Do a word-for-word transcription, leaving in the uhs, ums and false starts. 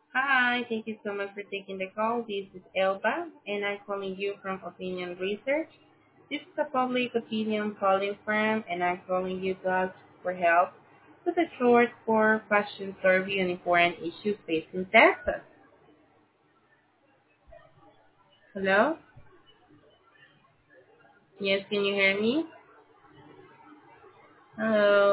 Hi, thank you so much for taking the call. This is Elba, and I'm calling you from Opinion Research. This is a public opinion polling firm, and I'm calling you to ask for help with a short four-question survey on important issues facing Texas. Hello? Yes, can you hear me? Hello?